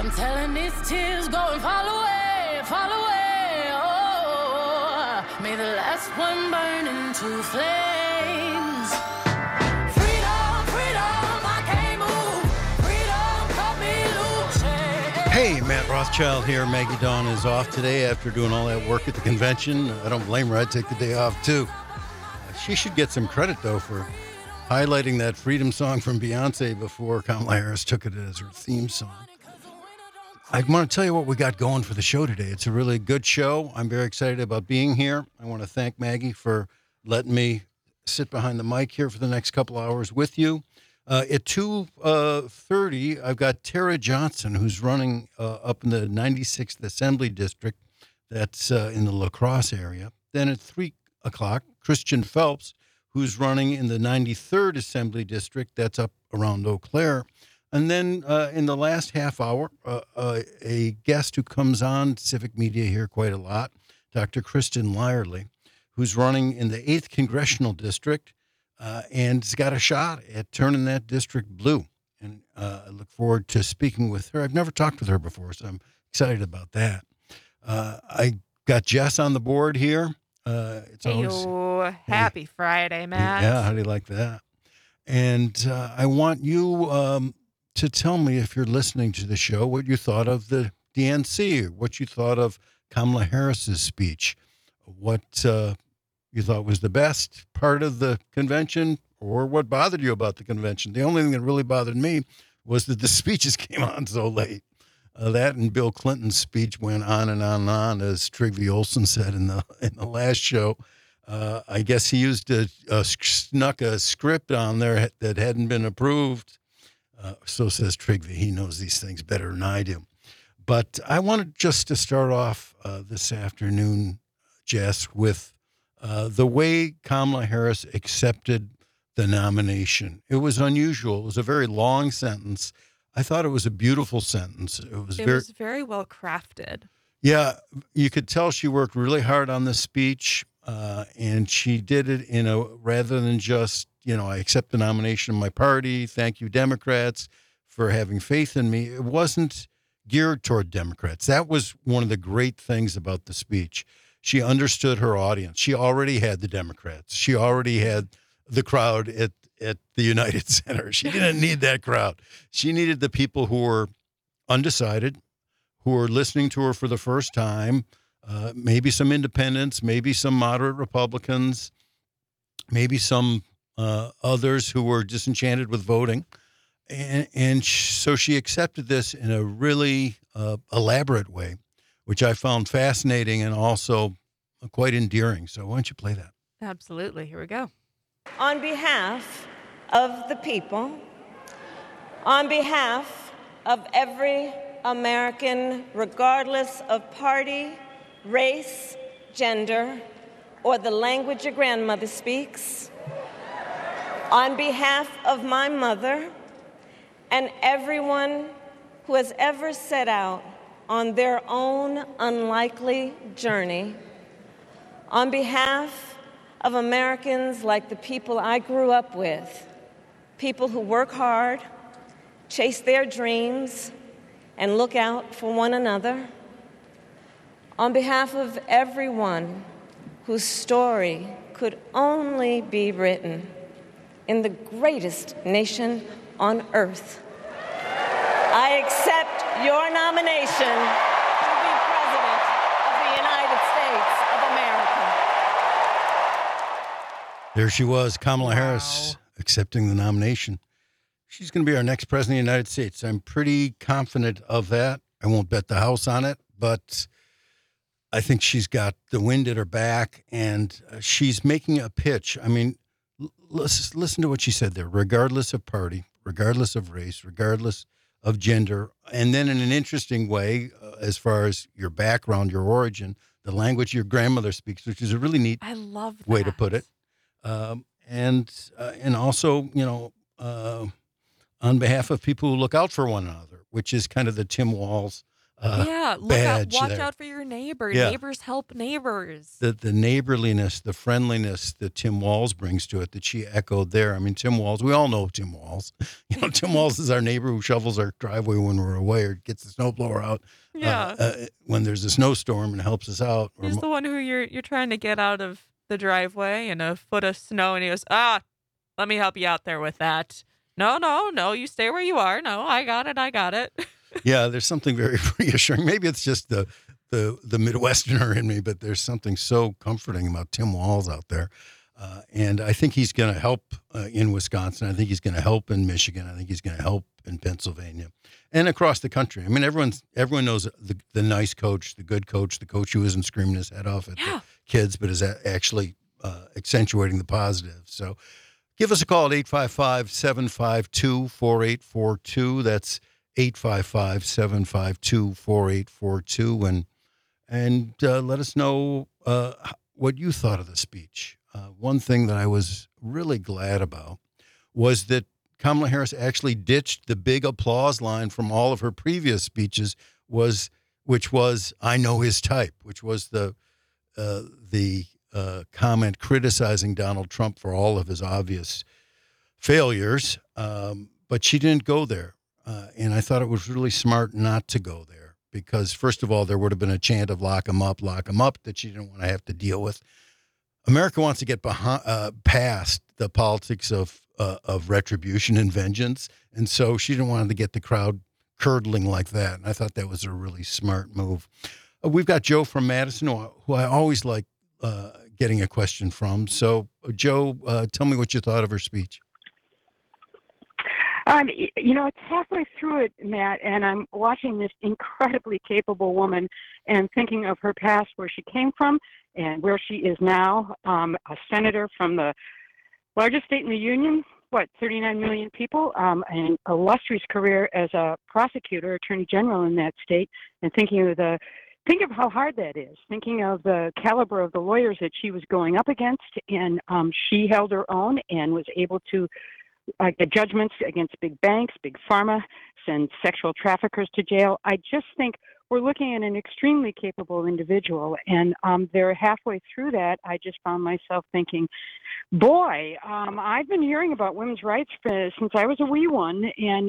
I'm telling these tears go and fall away, fall away. Oh, may the last one burn into flames. Freedom, freedom, I can't move. Freedom, cut me loose. Hey, Matt Rothschild here. Maggie Dawn is off today after doing all that work at the convention. I don't blame her. I'd take the day off, too. She should get some credit, though, for highlighting that freedom song from Beyonce before Kamala Harris took it as her theme song. I want to tell you what we got going for the show today. It's a really good show. I'm very excited about being here. I want to thank Maggie for letting me sit behind the mic here for the next couple hours with you. At 2:30, I've got Tara Johnson, who's running up in the 96th Assembly District. That's in the La Crosse area. Then at 3 o'clock, Christian Phelps, who's running in the 93rd Assembly District. That's up around Eau Claire. And then in the last half hour, a guest who comes on Civic Media here quite a lot, Dr. Kristen Lyerly, who's running in the 8th Congressional District and has got a shot at turning that district blue. And I look forward to speaking with her. I've never talked with her before, so I'm excited about that. I got Jess on the board here. Happy Friday, Matt. Yeah, how do you like that? And I want you to tell me, if you're listening to the show, what you thought of the DNC, what you thought of Kamala Harris's speech, what you thought was the best part of the convention, or what bothered you about the convention. The only thing that really bothered me was that the speeches came on so late. That and Bill Clinton's speech went on and on and on, as Trygve Olsen said in the last show. I guess he snuck a script on there that hadn't been approved. So says Trygve. He knows these things better than I do. But I wanted just to start off this afternoon, Jess, with the way Kamala Harris accepted the nomination. It was unusual. It was a very long sentence. I thought it was a beautiful sentence. It was very well crafted. Yeah, you could tell she worked really hard on the speech, and she did it in a, rather than just, I accept the nomination of my party. Thank you, Democrats, for having faith in me. It wasn't geared toward Democrats. That was one of the great things about the speech. She understood her audience. She already had the Democrats. She already had the crowd at the United Center. She didn't need that crowd. She needed the people who were undecided, who were listening to her for the first time, maybe some independents, maybe some moderate Republicans, maybe some others who were disenchanted with voting. And so she accepted this in a really elaborate way, which I found fascinating and also quite endearing. So why don't you play that? Absolutely. Here we go. On behalf of the people, on behalf of every American, regardless of party, race, gender, or the language your grandmother speaks, on behalf of my mother and everyone who has ever set out on their own unlikely journey, on behalf of Americans like the people I grew up with, people who work hard, chase their dreams, and look out for one another, on behalf of everyone whose story could only be written in the greatest nation on earth, I accept your nomination to be President of the United States of America. There she was, Kamala Harris, accepting the nomination. She's going to be our next president of the United States. I'm pretty confident of that. I won't bet the house on it, but I think she's got the wind at her back, and she's making a pitch. I mean, listen to what she said there. Regardless of party, regardless of race, regardless of gender, and then in an interesting way, as far as your background, your origin, the language your grandmother speaks, which is a really neat way to put it. And also, on behalf of people who look out for one another, which is kind of the Tim Walz Look out, badge watch there. out for your neighbor. Yeah. Neighbors help neighbors. The neighborliness, the friendliness that Tim Walz brings to it that she echoed there. I mean, Tim Walz, we all know Tim Walz. Tim Walz is our neighbor who shovels our driveway when we're away or gets the snowblower out when there's a snowstorm and helps us out. He's the one who you're trying to get out of the driveway in a foot of snow, and he goes, let me help you out there with that. No, you stay where you are. No, I got it. Yeah, there's something very reassuring. Maybe it's just the Midwesterner in me, but there's something so comforting about Tim Walz out there. And I think he's going to help in Wisconsin. I think he's going to help in Michigan. I think he's going to help in Pennsylvania and across the country. I mean, everyone knows the nice coach, the good coach, the coach who isn't screaming his head off at the kids, but is actually accentuating the positive. So give us a call at 855-752-4842. That's 855-752-4842. And let us know what you thought of the speech. One thing that I was really glad about was that Kamala Harris actually ditched the big applause line from all of her previous speeches, which was "I know his type," which was the comment criticizing Donald Trump for all of his obvious failures. But she didn't go there, and I thought it was really smart not to go there because, first of all, there would have been a chant of lock him up," that she didn't want to have to deal with. America wants to get past the politics of retribution and vengeance, and so she didn't want to get the crowd curdling like that. And I thought that was a really smart move. We've got Joe from Madison, who I always like getting a question from. So, Joe, tell me what you thought of her speech. It's halfway through it, Matt, and I'm watching this incredibly capable woman and thinking of her past, where she came from and where she is now, a senator from the largest state in the union, 39 million people, an illustrious career as a prosecutor, attorney general in that state, and think of how hard that is, thinking of the caliber of the lawyers that she was going up against, and she held her own and was able to get judgments against big banks, big pharma, send sexual traffickers to jail. I just think we're looking at an extremely capable individual, and they're halfway through that. I just found myself thinking, boy, I've been hearing about women's rights since I was a wee one, and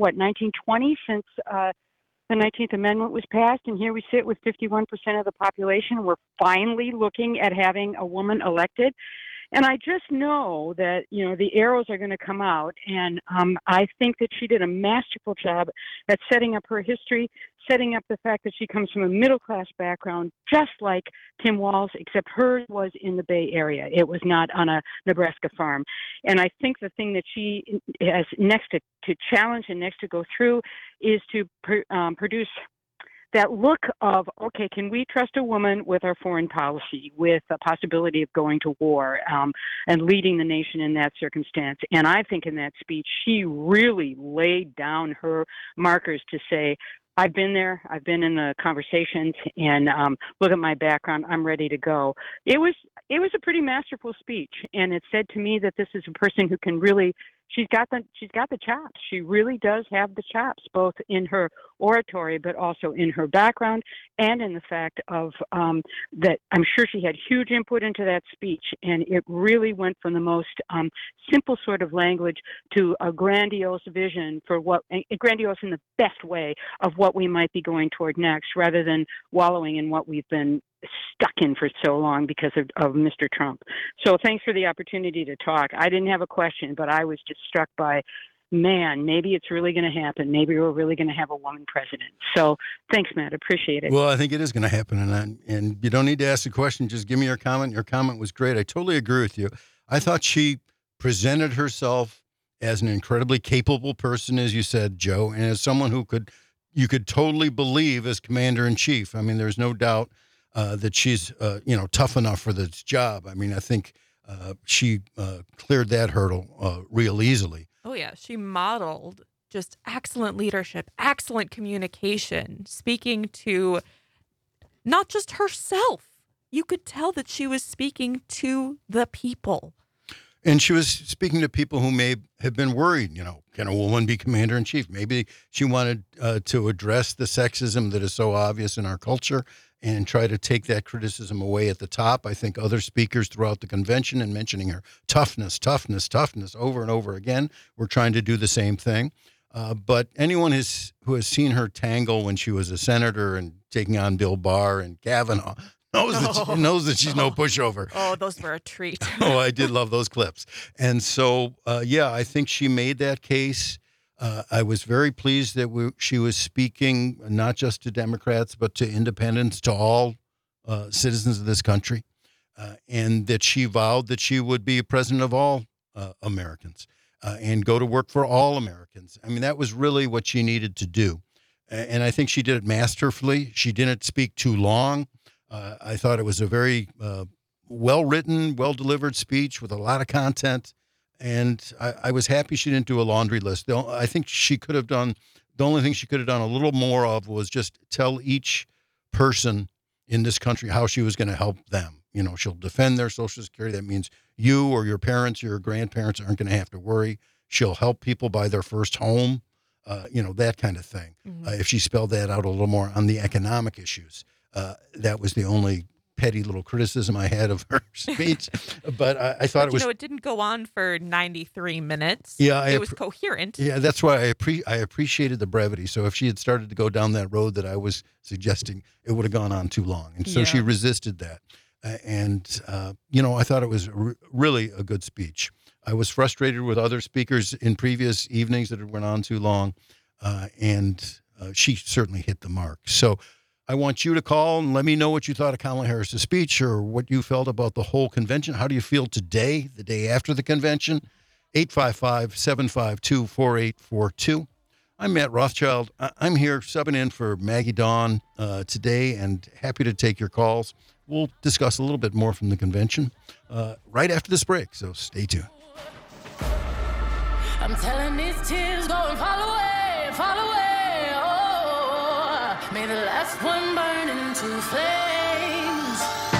1920, since the 19th Amendment was passed, and here we sit with 51% of the population. We're finally looking at having a woman elected. And I just know that, the arrows are going to come out. And I think that she did a masterful job at setting up her history, setting up the fact that she comes from a middle-class background, just like Tim Walz, except hers was in the Bay Area. It was not on a Nebraska farm. And I think the thing that she has next to challenge and next to go through is to produce that look of, okay, can we trust a woman with our foreign policy, with the possibility of going to war and leading the nation in that circumstance? And I think in that speech, she really laid down her markers to say, I've been there, I've been in the conversations, and look at my background, I'm ready to go. It was a pretty masterful speech, and it said to me that this is a person who can really, she's got the chops. She really does have the chops, both in her oratory, but also in her background, and in the fact of that I'm sure she had huge input into that speech, and it really went from the most simple sort of language to a grandiose vision for grandiose in the best way of what we might be going toward next, rather than wallowing in what we've been stuck in for so long because of Mr. Trump. So thanks for the opportunity to talk. I didn't have a question, but I was just struck by, man, maybe it's really going to happen. Maybe we're really going to have a woman president. So thanks, Matt. Appreciate it. Well, I think it is going to happen. And you don't need to ask a question. Just give me your comment. Your comment was great. I totally agree with you. I thought she presented herself as an incredibly capable person, as you said, Joe, and as someone who you could totally believe as commander-in-chief. I mean, there's no doubt that she's, tough enough for this job. I mean, I think she cleared that hurdle real easily. Oh, yeah. She modeled just excellent leadership, excellent communication, speaking to not just herself. You could tell that she was speaking to the people. And she was speaking to people who may have been worried, can a woman be commander in chief? Maybe she wanted to address the sexism that is so obvious in our culture and try to take that criticism away at the top. I think other speakers throughout the convention and mentioning her toughness over and over again were trying to do the same thing. But anyone who has seen her tangle when she was a senator and taking on Bill Barr and Kavanaugh knows that she's no pushover. Oh, those were a treat. Oh, I did love those clips. And so, I think she made that case. I was very pleased that she was speaking not just to Democrats, but to independents, to all citizens of this country, and that she vowed that she would be a president of all Americans and go to work for all Americans. I mean, that was really what she needed to do. And I think she did it masterfully. She didn't speak too long. I thought it was a very well-written, well-delivered speech with a lot of content. And I was happy she didn't do a laundry list. I think the only thing she could have done a little more of was just tell each person in this country how she was going to help them. She'll defend their Social Security. That means you or your parents or your grandparents aren't going to have to worry. She'll help people buy their first home, that kind of thing. Mm-hmm. If she spelled that out a little more on the economic issues. That was the only petty little criticism I had of her speech, but I thought it was. It didn't go on for 93 minutes. Yeah, it was coherent. Yeah, that's why I appreciated the brevity. So if she had started to go down that road that I was suggesting, it would have gone on too long, and so she resisted that. I thought it was really a good speech. I was frustrated with other speakers in previous evenings that went on too long, and she certainly hit the mark. So. I want you to call and let me know what you thought of Kamala Harris's speech or what you felt about the whole convention. How do you feel today, the day after the convention? 855-752-4842. I'm Matt Rothschild. I'm here subbing in for Maggie Dawn today and happy to take your calls. We'll discuss a little bit more from the convention right after this break, so stay tuned. I'm telling these tears go and fall away, fall away. May the last one burn into flames.